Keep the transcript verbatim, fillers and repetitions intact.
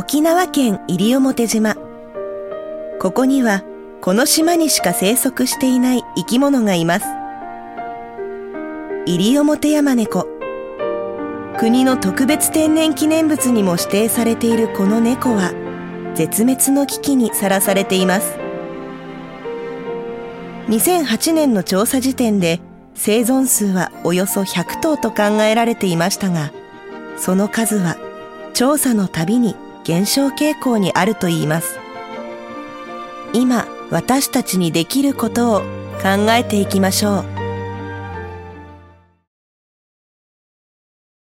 沖縄県西表島。ここにはこの島にしか生息していない生き物がいます。イリオモテヤマネコ。国の特別天然記念物にも指定されているこの猫は絶滅の危機にさらされています。にせんはちねんの調査時点で生存数はおよそひゃくとうと考えられていましたが、その数は調査のたびに減少傾向にあるといいます。今私たちにできることを考えていきましょう。